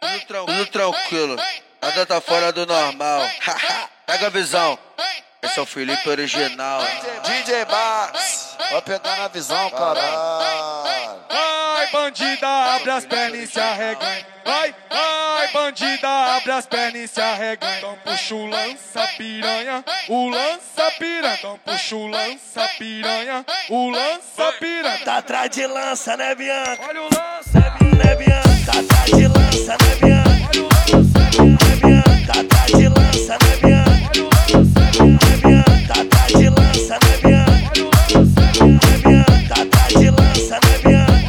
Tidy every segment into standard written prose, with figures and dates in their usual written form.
Tudo tranquilo, nada tá fora do normal. Pega a visão, esse é o Felipe original. DJ Max, vai pegar na visão, caralho. Vai, bandida, abre as pernas e se arreganha. Vai, bandida, abre as pernas e se arreganha. Então puxa o lança piranha, o lança piranha. Então puxa o lança piranha, o lança piranha. Tá atrás de lança, né, Bianca? Olha o lança, Né, Bianca? Tá atrás de lança, né, Bianca? olha o lança, Né, Bianca? Tá atrás de lança, né, Bianca? Né, Bianca? Tá atrás de lança, né, Bianca? Né, Bianca? Tá atrás de lança, né, Bianca?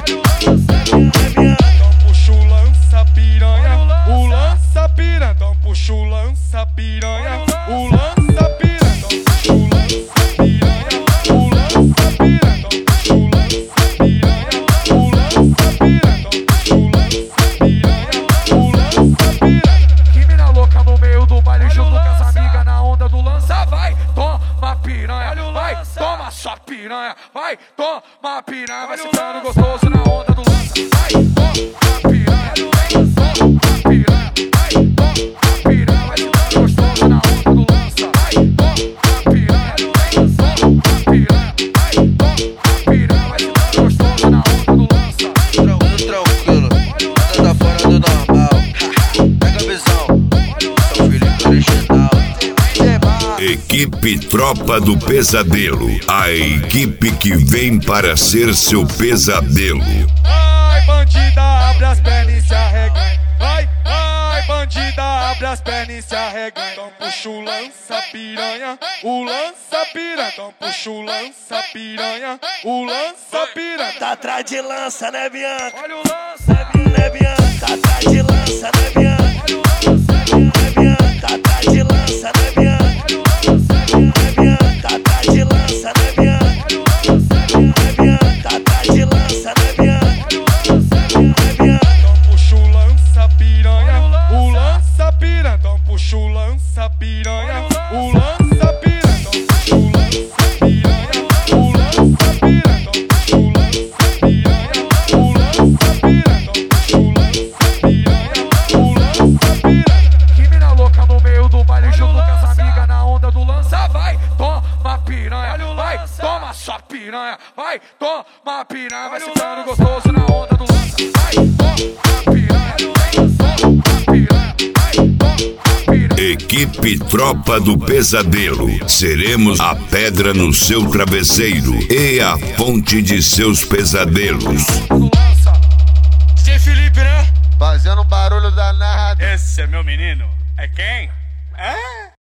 Né, Bianca? então puxa o lança piranha, o lança piranha. Então puxa o lança piranha, o lança piranha. Então puxa o lança piranha, o lança piranha. Então puxa o lança piranha, o lança piranha. Então puxa o lança piranha, o lança piranha. Que mina louca no meio do baile junto com as amigas na onda do lança. Vai, toma piranha, vai, toma só piranha. Vai, toma piranha, vai ficando gostoso na onda do lança. Vai, toma piranha, vem, toma piranha. Vai, toma piranha, vai ficando gostoso na onda do lança. Vai, toma piranha, vem, toma piranha. Vai, toma piranha, vai ficando gostoso na onda do lança. Tudo tranquilo, nada tá fora do normal. Pega a visão, esse é o Felipe original. DJ Max, Equipe Tropa do Pesadelo, a equipe que vem para ser seu pesadelo. Vai, bandida, abre as pernas e se arreganha. Vai, bandida, abre as pernas e se arreganha. Então puxa o lança piranha, o lança piranha. Então puxa o lança piranha, o lança piranha. Tá atrás de lança, né, Bianca? Olha o lança, Né, Bianca? Tá atrás de lança, né, Bianca? Né, Bianca? Tá atrás de lança, né, Bianca? Né, Bianca? Tá atrás de lança, né, Bianca? Né, Bianca? Tá atrás de lança, né, Bianca? Né, Bianca? então puxa o lança piranha, o lança piranha. Então puxa o lança piranha, o lança piranha. Então puxa o lança piranha, o lança piranha. Então puxa o lança piranha, o lança piranha. Então puxa o lança piranha, o lança piranha. Que mina louca no meio do baile junto com as amigas na onda do lança. Vai, toma piranha, vai, toma só piranha. Vai, toma piranha, vai ficando gostoso na onda do lança. Vai, toma piranha, vem, toma piranha. Vai, toma piranha. Equipe Tropa do Pesadelo, seremos a pedra no seu travesseiro e a fonte de seus pesadelos. Do lança. Sem Felipe, né? fazendo um barulho danado. Esse é meu menino. É quem? É?